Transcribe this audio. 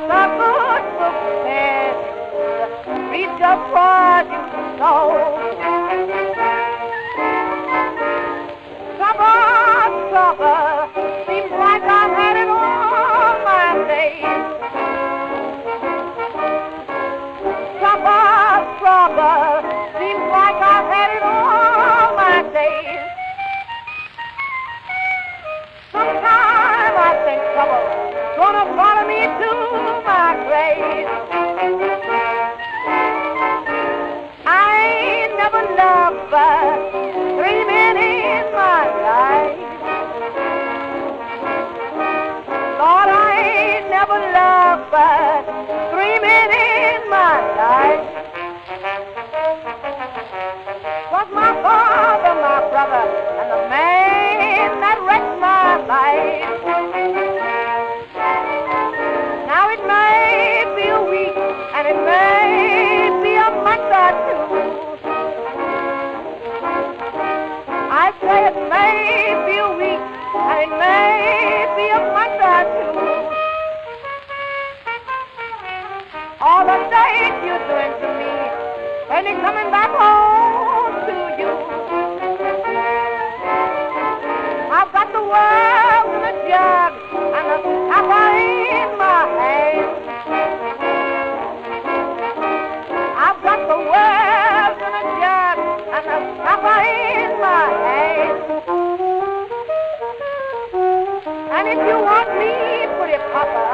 like a good book says, read just what you know. Trouble, seems like I've had it all my days. Trouble, seems like I've had it all my days. Sometime I think trouble gonna follow me to my grave. I ain't never loved but 3 men in my life. Lord, I ain't never loved but 3 men in my life. Was my father, my brother, and the man that wrecked my life. Now it may be a week and it may be a month or two. I say it may be a week and it may be a month or two. All the days you're doing to me, when they're coming back home to you. I've got the world in a jug and a supper in my hand. I've got the world in a jug and a supper in my hand. And if you want me, pretty papa,